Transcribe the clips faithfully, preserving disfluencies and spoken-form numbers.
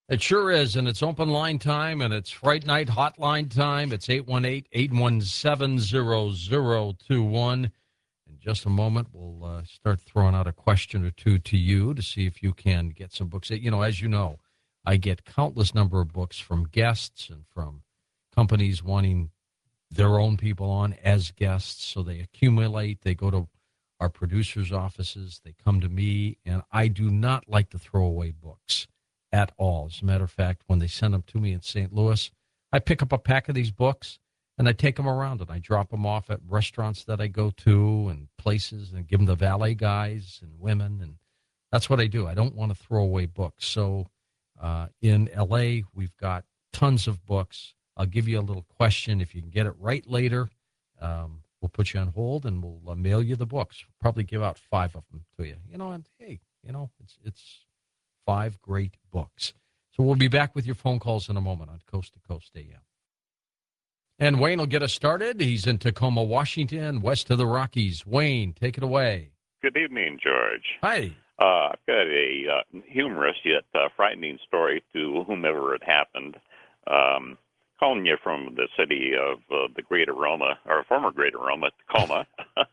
It sure is, and it's open line time, and it's Fright Night hotline time. It's eight one eight, eight one seven, zero zero two one. In just a moment, we'll uh, start throwing out a question or two to you to see if you can get some books. You know, as you know, I get countless number of books from guests and from companies wanting their own people on as guests, so they accumulate. They go to our producers' offices. They come to me, and I do not like to throw away books at all. As a matter of fact, when they send them to me in Saint Louis, I pick up a pack of these books, and I take them around, and I drop them off at restaurants that I go to and places and give them to valet guys and women, and that's what I do. I don't want to throw away books. So uh, in L A, we've got tons of books. I'll give you a little question. If you can get it right later, um, we'll put you on hold, and we'll uh, mail you the books. Probably give out five of them to you. You know, and hey, you know, it's it's five great books. So we'll be back with your phone calls in a moment on Coast to Coast A M. And Wayne will get us started. He's in Tacoma, Washington, west of the Rockies. Wayne, take it away. Good evening, George. Hi. Uh, I've got a uh, humorous yet uh, frightening story to whomever it happened. Um, calling you from the city of uh, the Great Aroma, or former Great Aroma, Tacoma.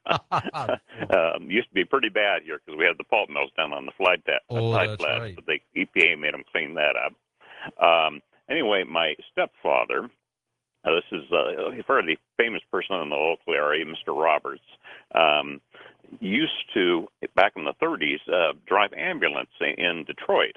um, used to be pretty bad here because we had the pulp mills down on the flight that Oh, side that's flats, right. but the E P A made them clean that up. Um, anyway, my stepfather, uh, this is uh, a fairly famous person in the local area, Mister Roberts, um, used to, back in the thirties, uh, drive ambulance in Detroit.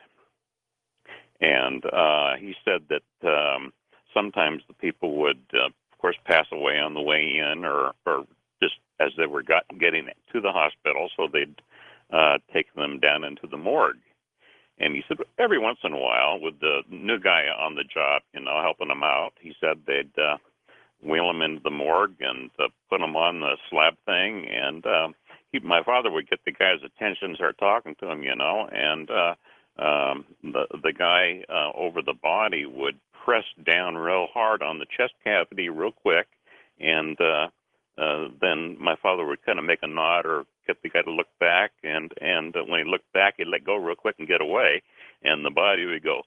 And uh, he said that um, sometimes the people would, uh, of course, pass away on the way in or, or just as they were got, getting to the hospital, so they'd uh, take them down into the morgue. And he said every once in a while, with the new guy on the job, you know, helping them out, he said they'd uh, wheel them into the morgue and uh, put them on the slab thing. And uh, he, my father would get the guy's attention, start talking to him, you know, and uh, um, the, the guy uh, over the body would press down real hard on the chest cavity real quick, and uh, uh, then my father would kind of make a nod or get the guy to look back, and and uh, when he looked back, he'd let go real quick and get away, and the body would go,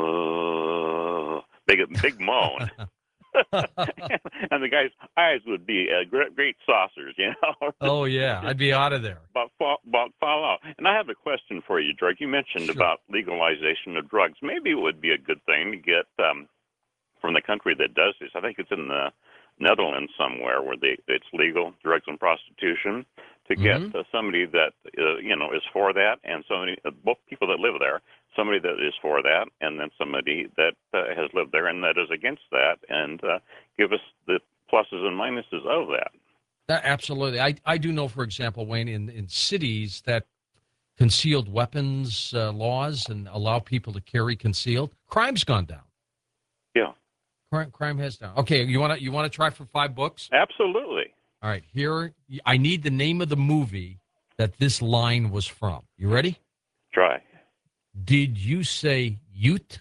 uh, big big moan. And the guy's eyes would be uh, great, great saucers, you know. Oh, yeah, I'd be out of there. About fall, about fall out. And I have a question for you, George. You mentioned Sure. about legalization of drugs. Maybe it would be a good thing to get um, from the country that does this. I think it's in the Netherlands somewhere where they, it's legal, drugs and prostitution, to get Mhm. uh, somebody that, uh, you know, is for that, and somebody, uh, both people that live there, somebody that is for that, and then somebody that uh, has lived there and that is against that, and uh, give us the pluses and minuses of that. That, absolutely. I, I do know, for example, Wayne, in, in cities that concealed weapons uh, laws and allow people to carry concealed, crime's gone down. Yeah. Crime, crime has down. Okay, you want to you want to try for five books? Absolutely. All right, here, I need the name of the movie that this line was from. You ready? Try. Did you say Ute?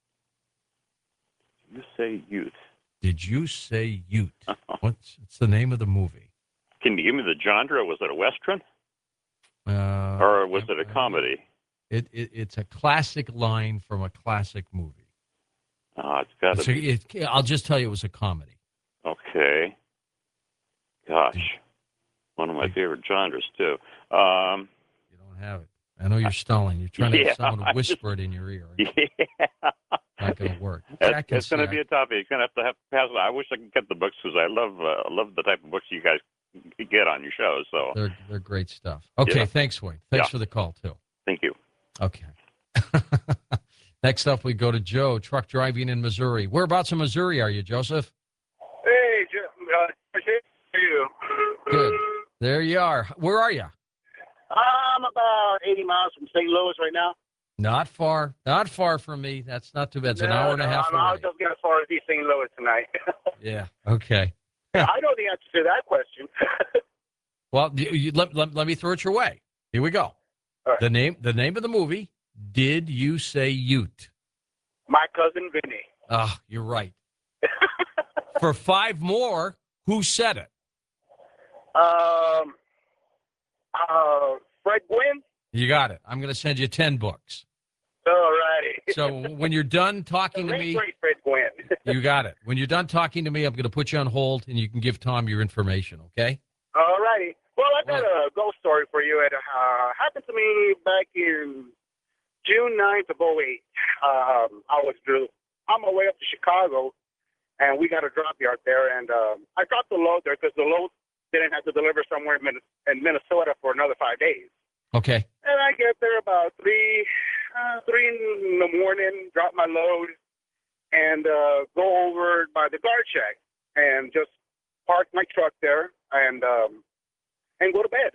You say youth. Did you say Ute? What's it's the name of the movie? Can you give me the genre? Was it a Western? Uh, or was it a comedy? It, it It's a classic line from a classic movie. Oh, it's got to It's a, be. it, I'll just tell you it was a comedy. Okay. Gosh. One of my favorite genres, too. Um, You don't have it. I know you're stalling. You're trying to Yeah, have someone I to whisper it in your ear. yeah. Not going to work. It's, I can it's going to see- be a toughie. You're going to have to have to pass it. I wish I could get the books because I love uh, love the type of books you guys get on your show. So They're, they're great stuff. Okay, Yeah. thanks, Wayne. Thanks Yeah. for the call, too. thank you. Okay. Next up, we go to Joe, truck driving in Missouri. Whereabouts in Missouri are you, Joseph? Hey, uh, how are you? Good. There you are. Where are you? I'm about eighty miles from Saint Louis right now. Not far. Not far from me. That's not too bad. It's an No, hour and a no, half I'm, I'll away. just get as far as East Saint Louis tonight. Yeah. Okay. I know the answer to that question. Well, you, you, let, let, let me throw it your way. Here we go. All right. The name the name of the movie, Did You Say Ute? My cousin Vinny. Ah, you're right. For five more, who said it? um, uh, Fred Gwynn. You got it. I'm going to send you ten books. All righty. So when you're done talking to Late me, great Fred Gwynn. you got it. When you're done talking to me, I'm going to put you on hold, and you can give Tom your information, okay? All righty. Well, I got Well- a ghost story for you. It uh, happened to me back in June ninth of oh eight. Um, I was due, on my way up to Chicago, and we got a drop yard there. And um, I dropped the load there because the load didn't have to deliver somewhere in, Min- in Minnesota for another five days. Okay. And I get there about three, uh, three in the morning, drop my load, and uh, go over by the guard shack and just park my truck there and um, and go to bed.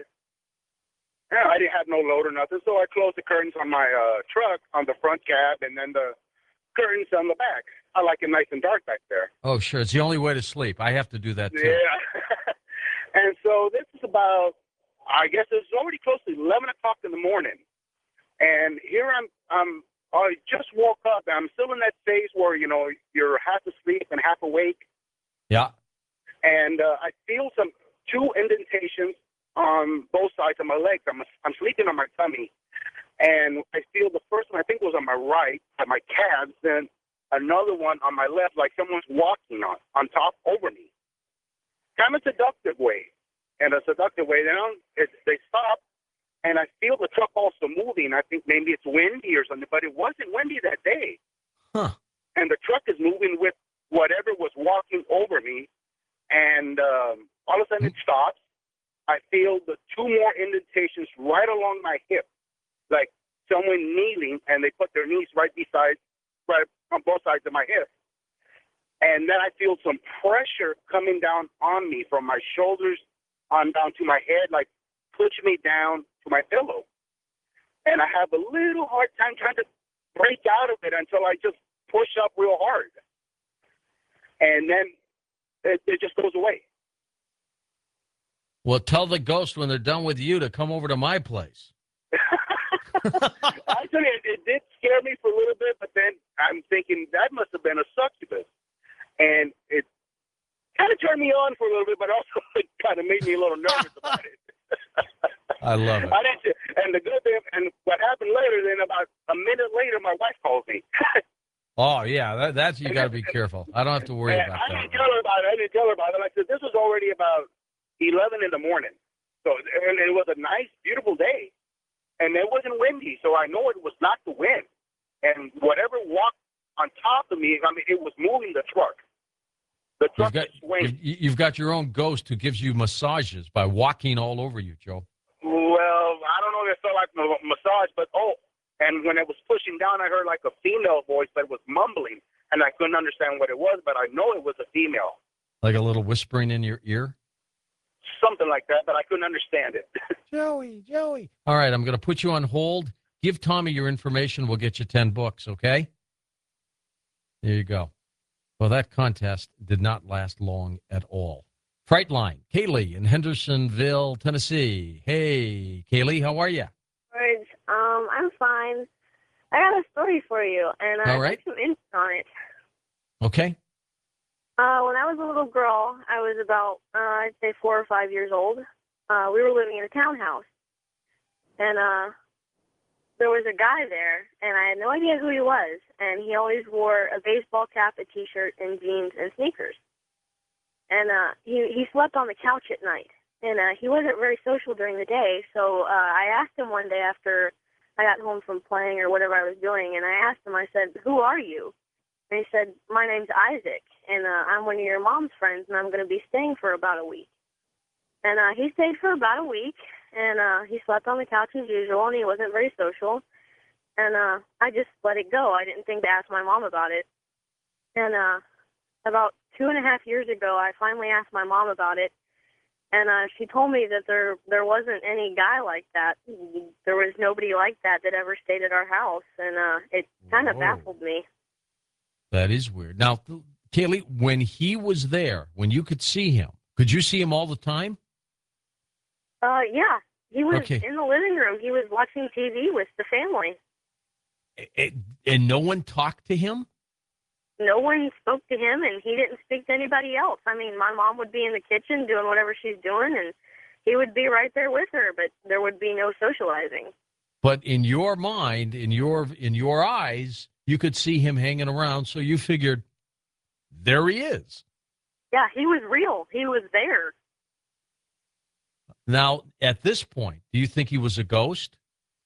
Yeah, I didn't have no load or nothing, so I closed the curtains on my uh, truck on the front cab and then the curtains on the back. I like it nice and dark back there. Oh, sure. It's the only way to sleep. I have to do that, too. Yeah. And so this is about, I guess it's already close to eleven o'clock in the morning. And here I'm, I'm, I just woke up. I'm still in that phase where, you know, you're half asleep and half awake. Yeah. And uh, I feel some two indentations on both sides of my legs. I'm, I'm sleeping on my tummy. And I feel the first one, I think, was on my right, at my calves, then another one on my left, like someone's walking on, on top over me. Kind of seductive way. And a seductive way. Then it, they stop, and I feel the truck also moving. I think maybe it's windy or something, but it wasn't windy that day. Huh. And the truck is moving with whatever was walking over me. And um, all of a sudden it stops. I feel the two more indentations right along my hip, like someone kneeling, and they put their knees right beside, right on both sides of my hip. And then I feel some pressure coming down on me from my shoulders on down to my head, like push me down to my pillow. And I have a little hard time trying to break out of it until I just push up real hard. And then it, it just goes away. Well, tell the ghost when they're done with you to come over to my place. Actually, it, it did scare me for a little bit, but then I'm thinking that must have been a succubus. And it kind of turned me on for a little bit, but also it kind of made me a little nervous about it. I love it. I didn't, and the good thing, and what happened later, then about a minute later, my wife called me. Oh, yeah, that, that's, you got to be careful. I don't have to worry And about I that. didn't tell her about it. I didn't tell her about it. I said, this was already about eleven in the morning. So and it was a nice, beautiful day. And it wasn't windy, so I know it was not the wind. And whatever walked on top of me, I mean, it was moving the truck. The You've truck got, was swinging. you've, you've got your own ghost who gives you massages by walking all over you, Joe. Well, I don't know if it felt like a massage, but oh, and when it was pushing down, I heard like a female voice that was mumbling, and I couldn't understand what it was, but I know it was a female. Like a little whispering in your ear? Something like that, but I couldn't understand it. Joey, Joey. All right, I'm going to put you on hold. Give Tommy your information. We'll get you ten books, okay? There you go. Well, that contest did not last long at all. Frightline, Kaylee in Hendersonville, Tennessee. Hey, Kaylee, how are you? George, um, I'm fine. I got a story for you, and I All right. have some insight on it. Okay. Uh, when I was a little girl, I was about, uh, I'd say four or five years old. Uh, we were living in a townhouse, and uh, there was a guy there, and I had no idea who he was, and he always wore a baseball cap, a T-shirt, and jeans and sneakers. And uh, he, he slept on the couch at night, and uh, he wasn't very social during the day, so uh, I asked him one day after I got home from playing or whatever I was doing, and I asked him, I said, who are you? And he said, my name's Isaac, and uh, I'm one of your mom's friends, and I'm going to be staying for about a week. And uh, he stayed for about a week, and uh, he slept on the couch as usual, and he wasn't very social. And uh, I just let it go. I didn't think to ask my mom about it. And uh, about two and a half years ago, I finally asked my mom about it, and uh, she told me that there there wasn't any guy like that. There was nobody like that that ever stayed at our house, and uh, it kind of Whoa. baffled me. That is weird. Now, Kaylee, when he was there, when you could see him, could you see him all the time? Uh, yeah, he was Okay. in the living room. He was watching T V with the family. A- And no one talked to him? No one spoke to him, and he didn't speak to anybody else. I mean, my mom would be in the kitchen doing whatever she's doing, and he would be right there with her, but there would be no socializing. But in your mind, in your in your eyes, you could see him hanging around, so you figured, there he is. Yeah, he was real. He was there. Now, at this point, do you think he was a ghost?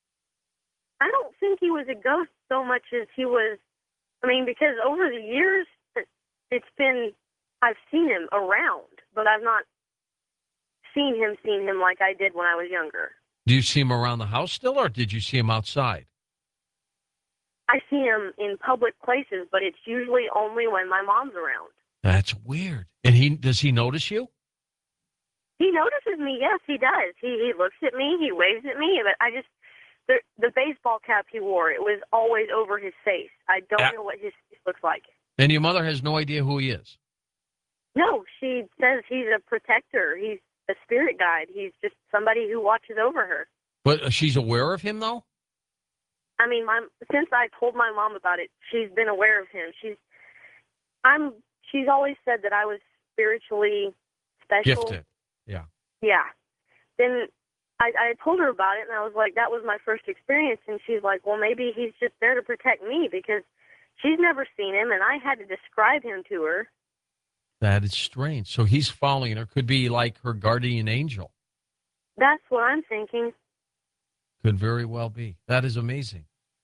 I don't think he was a ghost so much as he was, I mean, because over the years, it's been, I've seen him around, but I've not seen him, seen him like I did when I was younger. Do you see him around the house still, or did you see him outside? I see him in public places, but it's usually only when my mom's around. That's weird. And he does he notice you? He notices me, yes, he does. He he looks at me, he waves at me, but I just, the, the baseball cap he wore, it was always over his face. I don't Yeah. know what his face looks like. And your mother has no idea who he is? No, she says he's a protector. He's a spirit guide. He's just somebody who watches over her. But she's aware of him, though? I mean, my, since I told my mom about it, she's been aware of him. She's, I'm, she's always said that I was spiritually special. Gifted. Yeah. Yeah. Then I, I told her about it, and I was like, that was my first experience. And she's like, well, maybe he's just there to protect me because she's never seen him, and I had to describe him to her. That is strange. So he's following her. Could be like her guardian angel. That's what I'm thinking. Could very well be. That is amazing.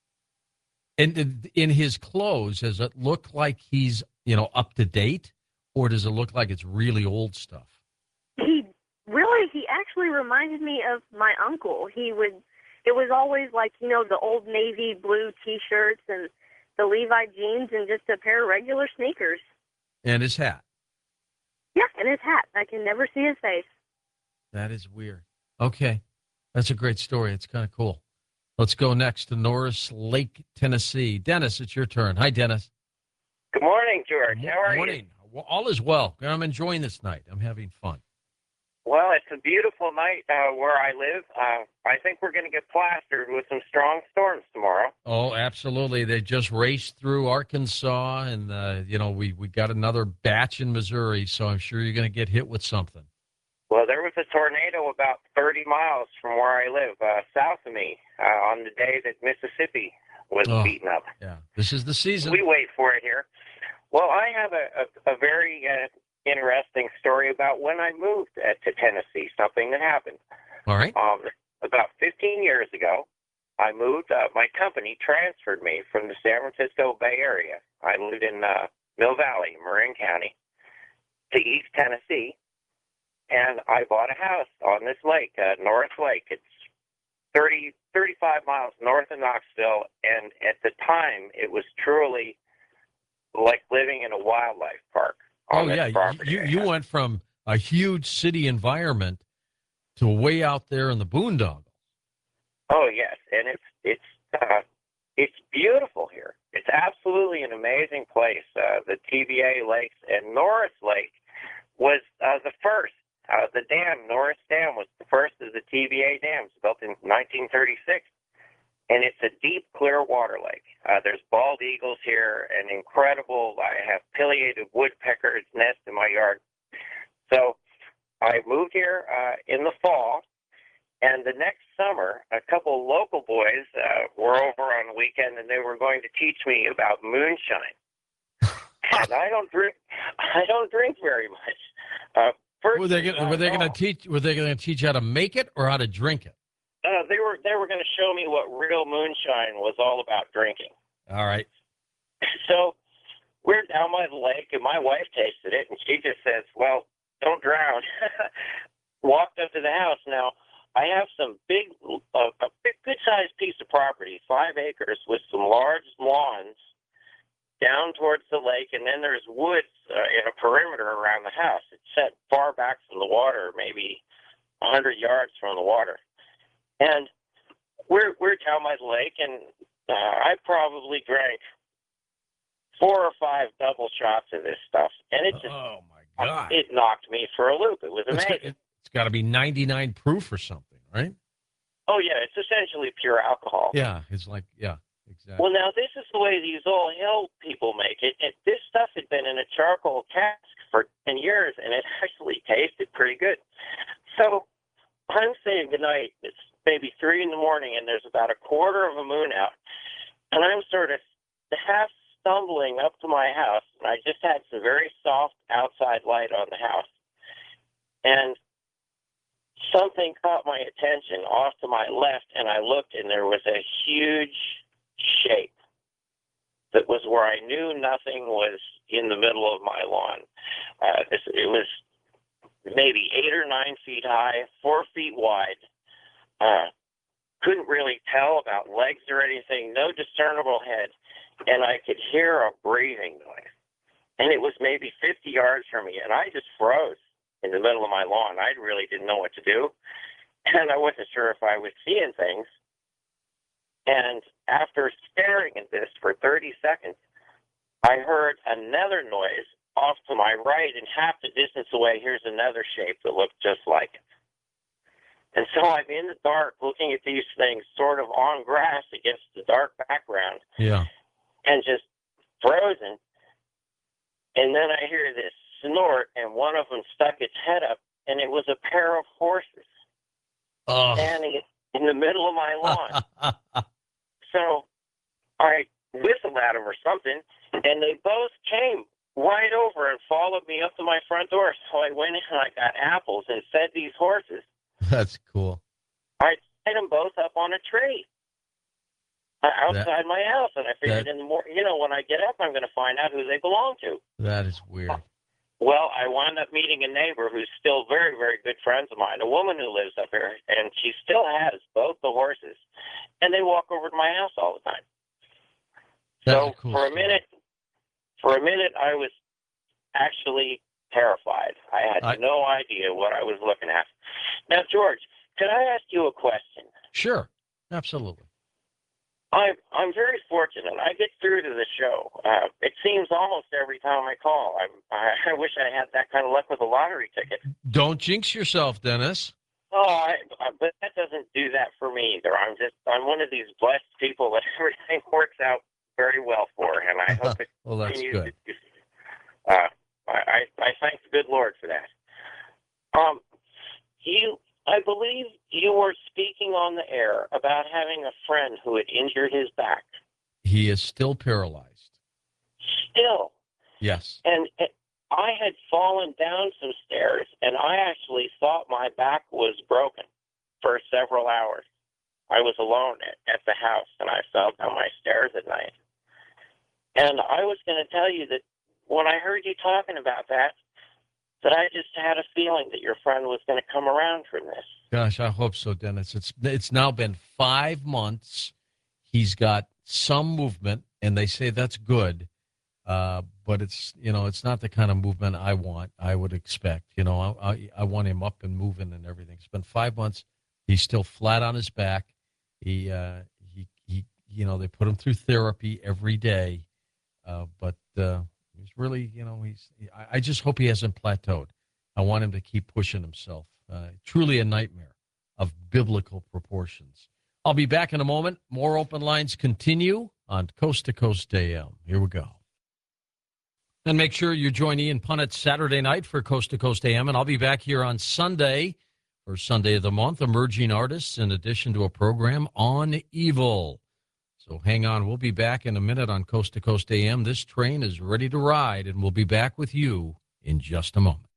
And in his clothes, does it look like he's, you know, up to date, or does it look like it's really old stuff? He really, he actually reminded me of my uncle. He would, it was always like, you know, the old navy blue T-shirts and the Levi jeans and just a pair of regular sneakers. And his hat. Yeah, and his hat. I can never see his face. That is weird. Okay. That's a great story. It's kind of cool. Let's go next to Norris Lake, Tennessee. Dennis, it's your turn. Hi, Dennis. Good morning, George. Mo- How are morning. Well, all is well. I'm enjoying this night. I'm having fun. you? Well, it's a beautiful night uh, where I live. Uh, I think we're going to get plastered with some strong storms tomorrow. Oh, absolutely. They just raced through Arkansas, and, uh, you know, we, we got another batch in Missouri, so I'm sure you're going to get hit with something. Well, there was a tornado about thirty miles from where I live, uh, south of me, uh, on the day that Mississippi was Oh. beaten up. Yeah, this is the season. We wait for it here. Well, I have a, a, a very uh, interesting story about when I moved uh, to Tennessee, something that happened. All right. Um, about fifteen years ago, I moved. Uh, my company transferred me from the San Francisco Bay Area. I lived in uh, Mill Valley, Marin County, to East Tennessee, and I bought a house on this lake, uh, North Lake. It's thirty, thirty-five miles north of Knoxville, and at the time, it was truly like living in a wildlife park. Oh, On this yeah. property You, I you had. went from a huge city environment to way out there in the boondoggle. Oh yes, and it's it's uh, it's beautiful here. It's absolutely an amazing place. Uh, the T V A lakes and Norris Lake was uh, the first. Uh, the dam, Norris Dam, was the first of the T V A dams, built in nineteen thirty-six, and it's a deep, clear water lake. Uh, there's bald eagles here, and incredible. I have pileated woodpeckers nest in my yard. So I moved here uh, in the fall. And the next summer, a couple local boys uh, were over on the weekend, and they were going to teach me about moonshine. And I don't drink. I don't drink very much. Uh, Were they personally, gonna, not were they at going to all. teach? Were they going to teach you how to make it or how to drink it? Uh, they were. They were going to show me what real moonshine was all about drinking. All right. So we're down by the lake, and my wife tasted it, and she just says, "Well, don't drown." Walked up to the house. Now I have some big, uh, a big, good-sized piece of property, five acres, with some large lawns down towards the lake, and then there's woods uh, in a perimeter around the house. It's set far back from the water, maybe a hundred yards from the water. And we're we're down by the lake, and uh, I probably drank four or five double shots of this stuff, and it just Oh my God! it knocked me for a loop. It was It's, amazing. got- it's got to be ninety-nine proof or something, right? Oh yeah, it's essentially pure alcohol. Yeah, it's like yeah, exactly. Well, now this is the way these old hill people make it. it. This stuff had been in a charcoal cask for ten years, and it actually tasted pretty good. So I'm saying goodnight. It's maybe three in the morning, and there's about a quarter of a moon out, and I'm sort of half stumbling up to my house, and I just had some very soft outside light on the house, and something caught my attention off to my left, and I looked, and there was a huge shape that was where I knew nothing was in the middle of my lawn. Uh, this, it was maybe eight or nine feet high, four feet wide. Uh, couldn't really tell about legs or anything, no discernible head, and I could hear a breathing noise. And it was maybe fifty yards from me, and I just froze in the middle of my lawn. I really didn't know what to do, and I wasn't sure if I was seeing things. And after staring at this for thirty seconds, I heard another noise off to my right, and half the distance away, here's another shape that looked just like it. And so I'm in the dark looking at these things sort of on grass against the dark background. Yeah. And just frozen. And then I hear this snort, and one of them stuck its head up, and it was a pair of horses Oh. standing in the middle of my lawn. So I whistled at them or something, and they both came right over and followed me up to my front door. So I went in and I got apples and fed these horses. That's cool. I tied them both up on a tree uh, outside That, my house, and I figured that, in the morning, you know, when I get up, I'm going to find out who they belong to. that is weird. Well, I wound up meeting a neighbor who's still very, very good friends of mine, a woman who lives up here, and she still has both the horses, and they walk over to my house all the time. That's so a cool for a story. minute, for a minute, I was actually terrified. I had I- no idea what I was looking at. Now, George, could I ask you a question? Sure. Absolutely. I'm I'm very fortunate. I get through to the show. Uh, it seems almost every time I call. I'm, I I wish I had that kind of luck with a lottery ticket. Don't jinx yourself, Dennis. Oh, I, I, but that doesn't do that for me either. I'm just I'm one of these blessed people that everything works out very well for, and I hope it Well, that's continues good. to do so. Uh, I, I I thank the good Lord for that. Um, you. I believe you were speaking on the air about having a friend who had injured his back. He is still paralyzed. Still. Yes. And it, I had fallen down some stairs, and I actually thought my back was broken for several hours. I was alone at, at the house, and I fell down my stairs at night. And I was going to tell you that when I heard you talking about that, that I just had a feeling that your friend was going to come around from this. Gosh, I hope so, Dennis. It's it's now been five months. He's got some movement, and they say that's good. Uh, but it's you know it's not the kind of movement I want. I would expect. You know, I, I I want him up and moving and everything. It's been five months. He's still flat on his back. He uh, he he. You know, they put him through therapy every day, uh, but. Uh, He's really, you know, he's. I, I just hope he hasn't plateaued. I want him to keep pushing himself. Uh, truly a nightmare of biblical proportions. I'll be back in a moment. More open lines continue on Coast to Coast A M. Here we go. And make sure you join Ian Punnett Saturday night for Coast to Coast A M. And I'll be back here on Sunday for Sunday of the Month, Emerging Artists, in addition to a program on evil. So hang on. We'll be back in a minute on Coast to Coast A M. This train is ready to ride, and we'll be back with you in just a moment.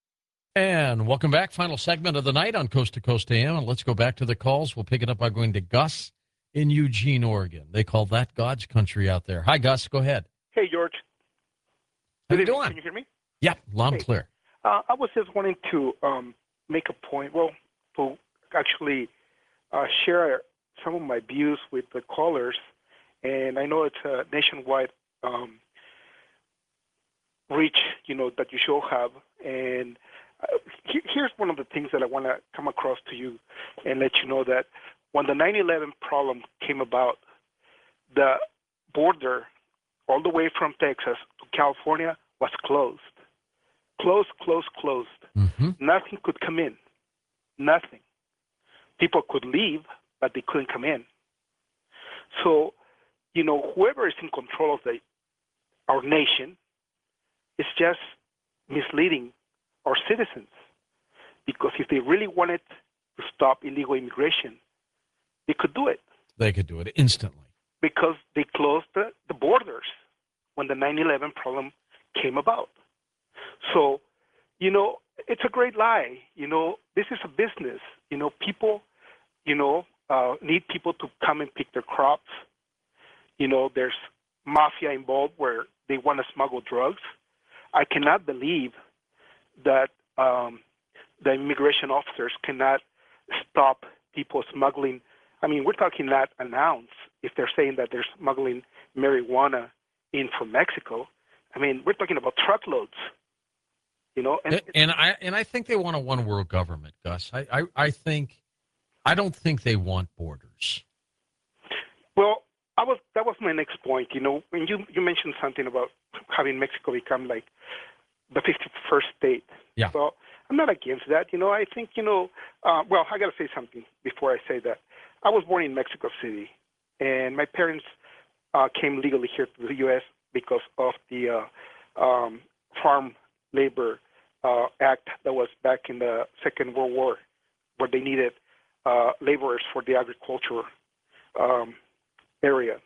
And welcome back. Final segment of the night on Coast to Coast A M. And let's go back to the calls. We'll pick it up by going to Gus in Eugene, Oregon. They call that God's country out there. Hi, Gus. Go ahead. Hey, George. How Good you evening. doing? Can you hear me? Yep, loud and Hey. clear. Uh, I was just wanting to um, make a point, well, to actually uh, share some of my views with the callers. And I know it's a nationwide um, reach, you know, that you should have. And uh, he- here's one of the things that I want to come across to you and let you know that when the nine eleven problem came about, the border all the way from Texas to California was closed. Closed, closed, closed. Mm-hmm. Nothing could come in. Nothing. People could leave, but they couldn't come in. So, you know, whoever is in control of the our nation is just misleading our citizens. Because if they really wanted to stop illegal immigration, they could do it They could do it instantly. because they closed the, the borders when the nine eleven problem came about. So, you know, it's a great lie. You know, this is a business. You know, people, you know, uh, need people to come and pick their crops. You know, there's mafia involved where they want to smuggle drugs. I cannot believe that um, the immigration officers cannot stop people smuggling. I mean, we're talking not an ounce if they're saying that they're smuggling marijuana in from Mexico. I mean, we're talking about truckloads. You know, and, And, and I and I think they want a one world government, Gus. I, I, I think I don't think they want borders. well, I was that was my next point. You know, when you you mentioned something about having Mexico become like the fifty-first state. Yeah. So I'm not against that. You know, I think you know. Uh, well, I got to say something before I say that. I was born in Mexico City, and my parents uh, came legally here to the U S because of the uh, um, farm labor uh, act that was back in the Second World War, where they needed uh, laborers for the agriculture um, area.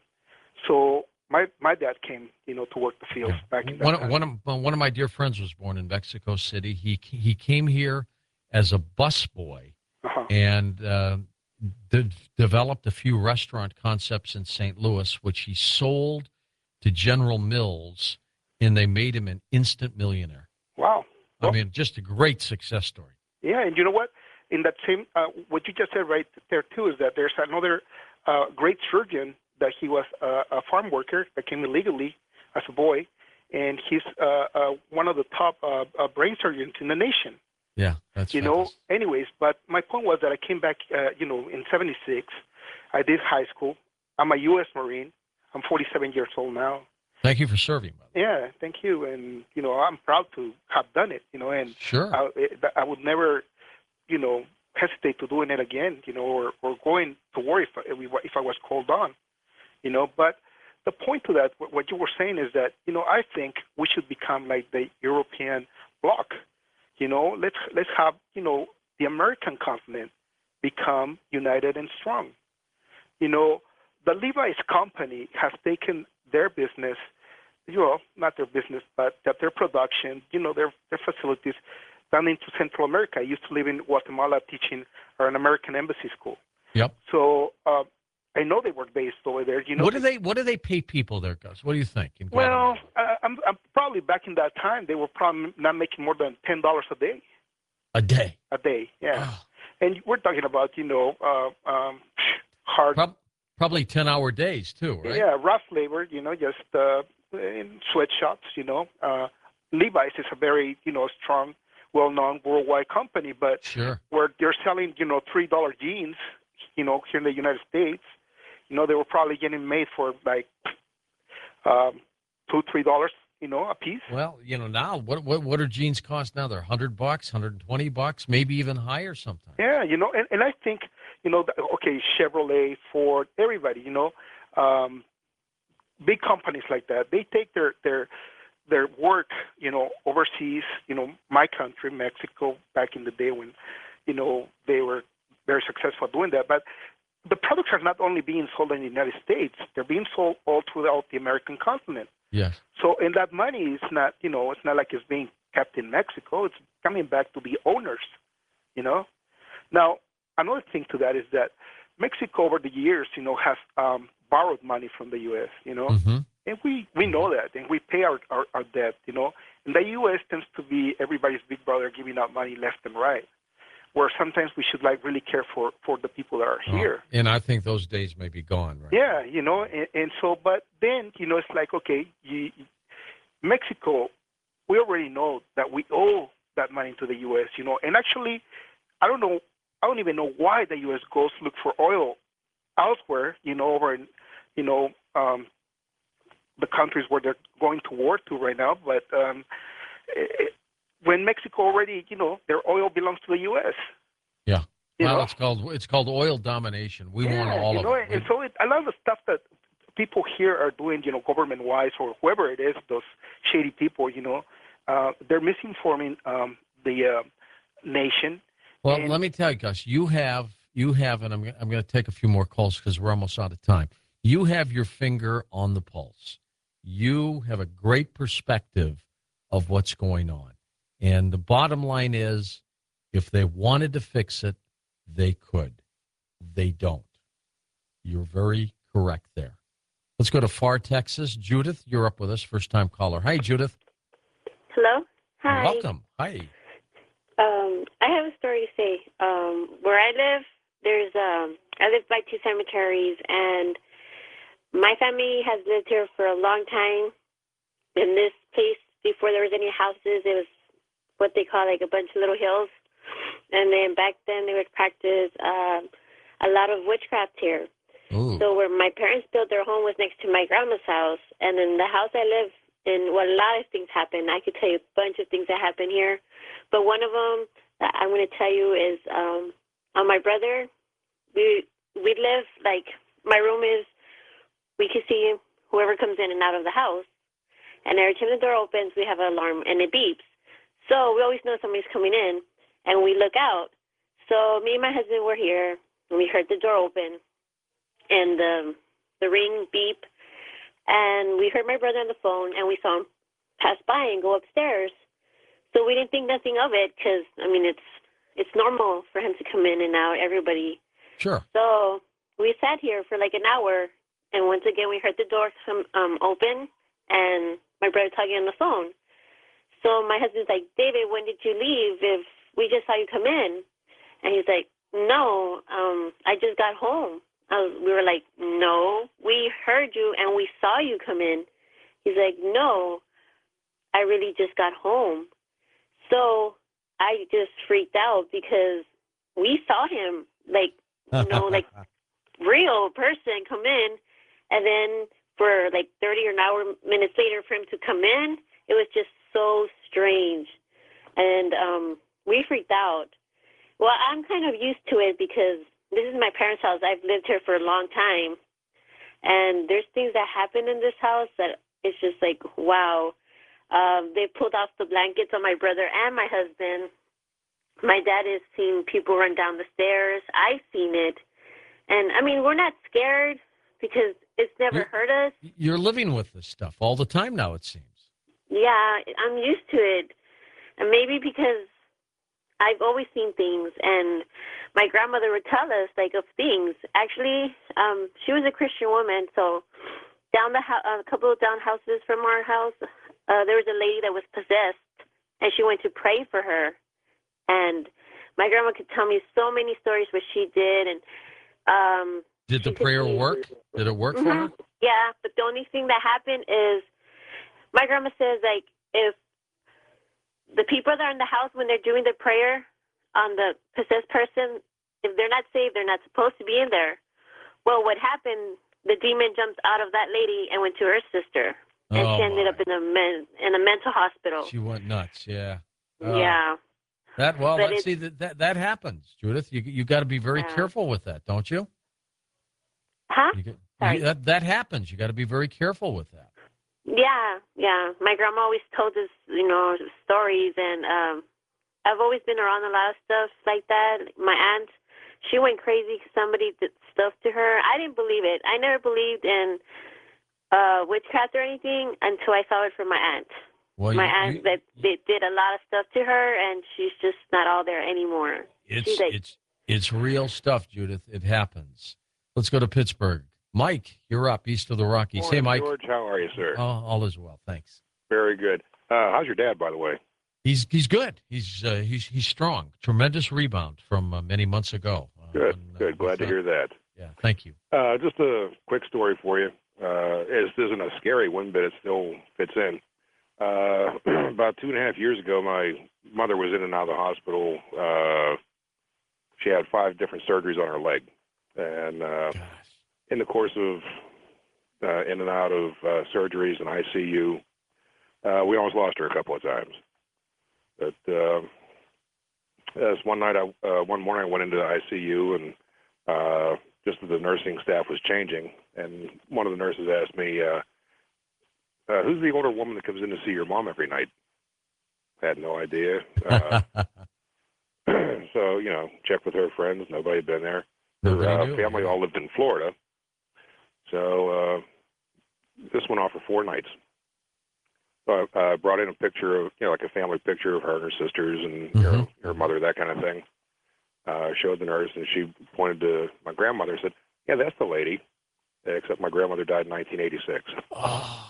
So my my dad came, you know, to work the fields back in that One, time. one, of, one of my dear friends was born in Mexico City. He he came here as a busboy Uh-huh. and uh, de- developed a few restaurant concepts in Saint Louis, which he sold to General Mills, and they made him an instant millionaire. Wow. I Well, mean, just a great success story. yeah, and you know what? In that same, uh, what you just said right there too is that there's another uh, great surgeon that he was uh, a farm worker that came illegally as a boy, and he's uh, uh, one of the top uh, uh, brain surgeons in the nation. Yeah, that's You know, fantastic. anyways, but my point was that I came back, uh, you know, in seventy-six. I did high school. I'm a U S Marine. I'm forty-seven years old now. Thank you for serving, by the way. Yeah, thank you. And, you know, I'm proud to have done it, you know, and Sure. I, it, I would never, you know, hesitate to doing it again, you know, or, or going to war if, if, we, if I was called on, you know. But the point to that, what you were saying is that, you know, I think we should become like the European bloc. You know, let's let's have, you know, the American continent become united and strong. You know, the Levi's company has taken their business, you know, not their business, but that their production, you know, their their facilities down into Central America. I used to live in Guatemala teaching at an American embassy school. Yep. So uh, I know they were based over there. You know, What do they What do they pay people there, Gus? What do you think? in well, Guatemala? uh, I'm, I'm probably back in that time, they were probably not making more than ten dollars a day. a day. A day, yeah. Oh, And we're talking about, you know, uh, um, hard, prob- probably ten hour days too, right? yeah, rough labor, you know, just uh, in sweatshops, you know. Uh, Levi's is a very, you know, strong, well-known worldwide company, but Sure. where they're selling, you know, three dollar jeans, you know, here in the United States, you know, they were probably getting made for like um, two, three dollars, you know, a piece. Well, you know, now what what what do jeans cost now? They're a hundred bucks, hundred and twenty bucks, maybe even higher sometimes. Yeah, you know, and, and I think, you know, that- okay, Chevrolet, Ford, everybody, you know, um, big companies like that, they take their their their work, you know, overseas, you know, my country, Mexico, back in the day when, you know, they were very successful doing that. But the products are not only being sold in the United States, they're being sold all throughout the American continent. Yes. So, and that money is not, you know, it's not like it's being kept in Mexico. It's coming back to the owners, you know. Now, another thing to that is that Mexico over the years, you know, has um, borrowed money from the U S, you know, Mm-hmm. and we, we know that, and we pay our, our, our debt, you know. And the U S tends to be everybody's big brother giving out money left and right, where sometimes we should, like, really care for, for the people that are here. And I think those days may be gone, right? Yeah, you know, and, and so, but then, you know, it's like, okay, you, Mexico, we already know that we owe that money to the U S, you know, and actually, I don't know, I don't even know why the U S goes look for oil elsewhere, you know, over in, you know, um, the countries where they're going to war to right now, but um, it, when Mexico already, you know, their oil belongs to the U S. Yeah. You Well, know? it's called it's called oil domination. We yeah, want all you of know, it. And so it, a lot of the stuff that people here are doing, you know, government-wise or whoever it is, those shady people, you know, uh, they're misinforming um, the uh, nation. Well, and- let me tell you, Gus, you have you have, and I'm, I'm going to take a few more calls because we're almost out of time. You have your finger on the pulse. You have a great perspective of what's going on. And the bottom line is, if they wanted to fix it, they could. They don't. You're very correct there. Let's go to Far, Texas. Judith, you're up with us, first-time caller. Hi, Judith. Hello. Hi. Welcome. Hi. Um, I have a story to say. Um, where I live, there's um, I live by two cemeteries, and my family has lived here for a long time. In this place, before there was any houses, it was what they call like a bunch of little hills. And then back then, they would practice uh, a lot of witchcraft here. Ooh. So where my parents built their home was next to my grandma's house, and in the house I live in, well, a lot of things happen. I could tell you a bunch of things that happen here, but one of them that I'm going to tell you is um, on my brother. We we live like my room is. We can see whoever comes in and out of the house, and every time the door opens, we have an alarm and it beeps. So we always know somebody's coming in, and we look out. So me and my husband were here, and we heard the door open, and the the ring beep, and we heard my brother on the phone, and we saw him pass by and go upstairs. So we didn't think nothing of it because, I mean, it's it's normal for him to come in and out, everybody. Sure. So we sat here for like an hour, and once again we heard the door come um, open, and my brother talking on the phone. So my husband's like, David, when did you leave if we just saw you come in? And he's like, no, um, I just got home. I was, we were like, no, we heard you and we saw you come in. He's like, no, I really just got home. So I just freaked out because we saw him, like, you know, like real person come in, and then for like thirty or an hour minutes later for him to come in, it was just so strange. And um, we freaked out. Well, I'm kind of used to it because this is my parents' house. I've lived here for a long time. And there's things that happen in this house that it's just like, wow. Um, they pulled off the blankets on my brother and my husband. My dad has seen people run down the stairs. I've seen it. And, I mean, we're not scared because it's never You're, hurt us. You're living with this stuff all the time now, it seems. Yeah, I'm used to it. And maybe because I've always seen things, and my grandmother would tell us, like, of things. Actually, um, she was a Christian woman, so down the ho- a couple of down houses from our house, uh, there was a lady that was possessed, and she went to pray for her. And my grandma could tell me so many stories what she did. And um, Did the she could prayer see- work? Did it work for Mhm. her? Yeah, but the only thing that happened is my grandma says, like, if the people that are in the house when they're doing the prayer on the possessed person, if they're not saved, they're not supposed to be in there. Well, what happened, the demon jumped out of that lady and went to her sister. And Oh, she ended my. up in a men, in a mental hospital. She went nuts, yeah. Oh. Yeah. That well, But let's it's- see that, that that happens, Judith. You you got to be very Yeah. careful with that, don't you? Huh? You, get- Sorry. you that that happens. You got to be very careful with that. Yeah, yeah. My grandma always told us, you know, stories, and um, I've always been around a lot of stuff like that. My aunt, she went crazy because somebody did stuff to her. I didn't believe it. I never believed in uh, witchcraft or anything until I saw it from my aunt. Well, my you- aunt you- that they did a lot of stuff to her, and she's just not all there anymore. It's she's like, it's it's real stuff, Judith. It happens. Let's go to Pittsburgh. Mike, you're up east of the Rockies. Hey, Morning, Mike. George, how are you, sir? Oh, all is well, thanks. Very good. Uh, how's your dad, by the way? He's he's good. He's uh, he's he's strong. Tremendous rebound from uh, many months ago. Uh, Good, when, uh, good. Glad to with, uh, hear that. Yeah, thank you. Uh, just a quick story for you. Uh, this isn't a scary one, but it still fits in. Uh, about two and a half years ago, my mother was in and out of the hospital. Uh, she had five different surgeries on her leg, and uh, Gosh. in the course of uh, in and out of uh, surgeries and I C U, uh, we almost lost her a couple of times. But uh, this one night, I, uh, one morning, I went into the I C U, and uh, just as the nursing staff was changing, and one of the nurses asked me, uh, uh, "Who's the older woman that comes in to see your mom every night?" I had no idea. Uh, so so, you know, checked with her friends. Nobody had been there. Nobody Her uh, knew. family all lived in Florida. So uh, this went off for four nights. So I uh, brought in a picture of, you know, like a family picture of her and her sisters and Mm-hmm. her, her mother, that kind of thing. Uh, showed the nurse, and she pointed to my grandmother and said, yeah, that's the lady, except my grandmother died in nineteen eighty-six. Oh,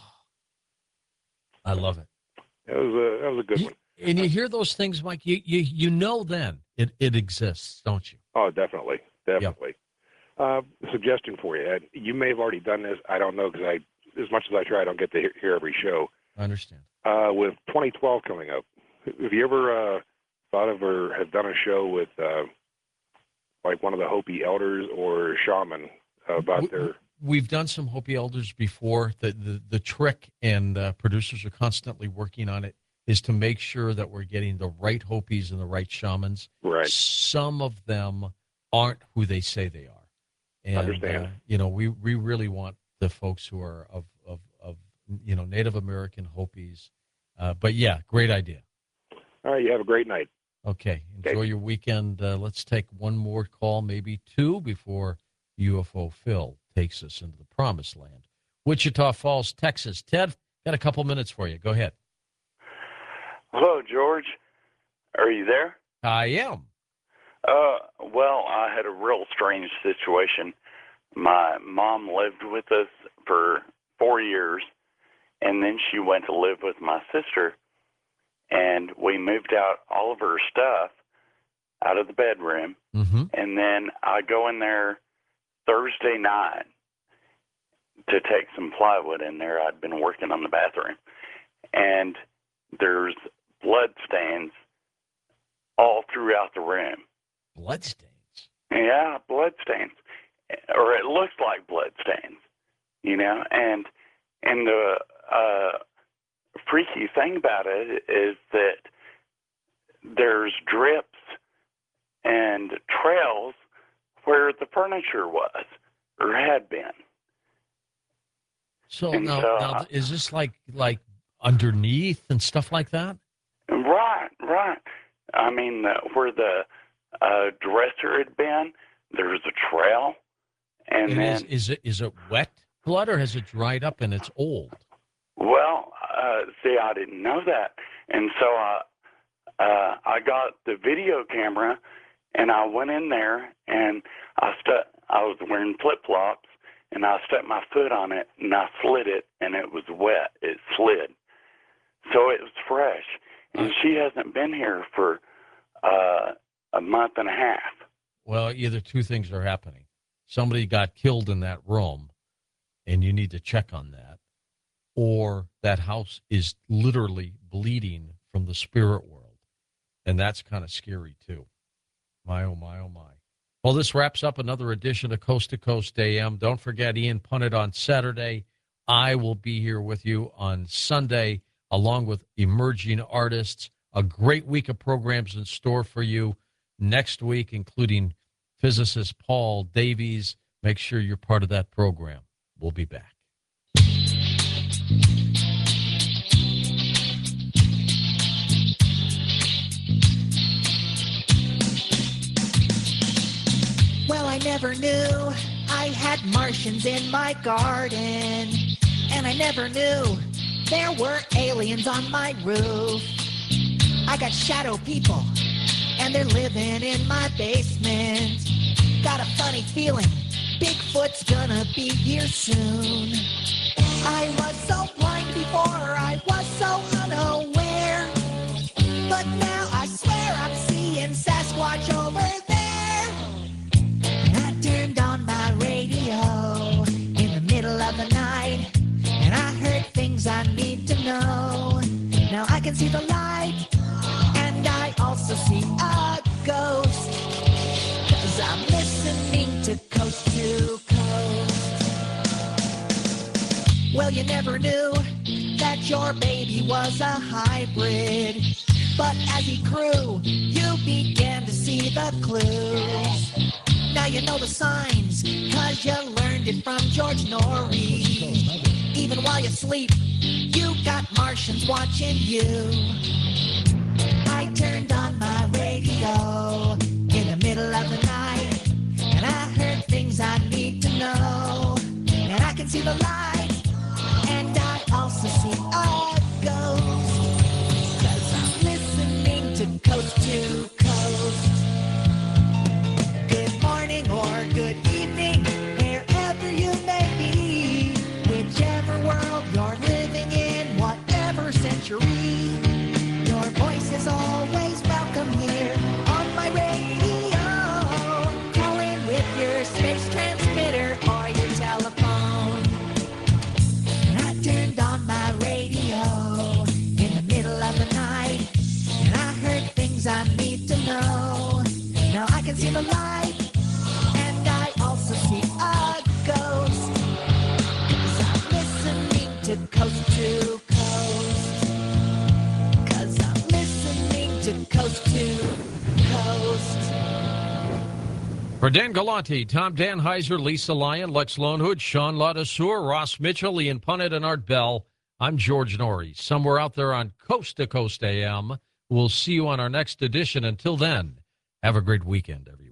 I love it. It was a, that was a good You- one. And you hear those things, Mike, you you, you know then it, it exists, don't you? Oh, definitely, definitely. Uh, suggestion for you, Ed. You may have already done this. I don't know because I, as much as I try, I don't get to hear, hear every show. I understand. Uh, with twenty twelve coming up, have you ever uh, thought of or have done a show with uh, like one of the Hopi elders or shaman uh, about We- their? We've done some Hopi elders before. The, the, the trick, and uh, producers are constantly working on it, is to make sure that we're getting the right Hopis and the right shamans. Right. Some of them aren't who they say they are. And, Understand. Uh, you know, we, we really want the folks who are of, of, of you know, Native American Hopis. Uh, but, yeah, great idea. All right, you have a great night. Okay. Enjoy Okay. your weekend. Uh, let's take one more call, maybe two, before U F O Phil takes us into the promised land. Wichita Falls, Texas. Ted, got a couple minutes for you. Go ahead. Hello, George. Are you there? I am. Uh, well, I had a real strange situation. My mom lived with us for four years, and then she went to live with my sister, and we moved out all of her stuff out of the bedroom, Mm-hmm. and then I go in there Thursday night to take some plywood in there. I'd been working on the bathroom, and there's blood stains all throughout the room. Bloodstains. Yeah, blood stains, or it looks like blood stains, you know. And and the uh, freaky thing about it is that there's drips and trails where the furniture was or had been. So And now, so, now uh, is this like like underneath and stuff like that? Right, right. I mean, uh, where the uh, dresser had been, there's a trail, and And then is, is it is it wet blood or has it dried up and it's old? Well, uh, see, I didn't know that, and so I, uh, I got the video camera, and I went in there, and I stu- I was wearing flip flops, and I stuck my foot on it, and I slid it, and it was wet. It slid, so it was fresh, and she hasn't been here for uh, a month and a half. Well, either two things are happening. Somebody got killed in that room, and you need to check on that. Or that house is literally bleeding from the spirit world. And that's kind of scary, too. My, oh, my, oh, my. Well, this wraps up another edition of Coast to Coast A M. Don't forget, Ian Punnett on Saturday. I will be here with you on Sunday, along with emerging artists. A great week of programs in store for you next week, including physicist Paul Davies. Make sure you're part of that program. We'll be back. Well, I never knew I had Martians in my garden. And I never knew there were aliens on my roof. I got shadow people, and they're living in my basement. Got a funny feeling Bigfoot's gonna be here soon. I was so blind before, I was so unaware. But now I swear I'm seeing Sasquatch over there. I turned on my radio in the middle of the night, and I heard things I need to know. Now I can see the light, and I also see a ghost, 'cause I'm listening to Coast to Coast. Well, you never knew that your baby was a hybrid, but as he grew, you began to see the clues. Now you know the signs, 'cause you learned it from George Norrie. Even while you sleep, you got Martians watching you. I turned on my radio middle of the night, and I heard things I need to know. And I can see the light, and I also see a ghost. 'Cause I'm listening to Coast to Coast. Good morning or good evening, wherever you may be, whichever world you're living in, whatever century, your voice is always welcome here on my radio. Call in with your space transmitter or your telephone. And I turned on my radio in the middle of the night, and I heard things I need to know. Now I can see the light, and I also see a ghost. 'Cause I'm listening to Coast to Coast. 'Cause I'm listening to Coast to Coast. For Dan Galante, Tom Danheiser, Lisa Lyon, Lex Lonehood, Sean Ladassour, Ross Mitchell, Ian Punnett, and Art Bell, I'm George Norrie. Somewhere out there on Coast to Coast A M. We'll see you on our next edition. Until then, have a great weekend, everyone.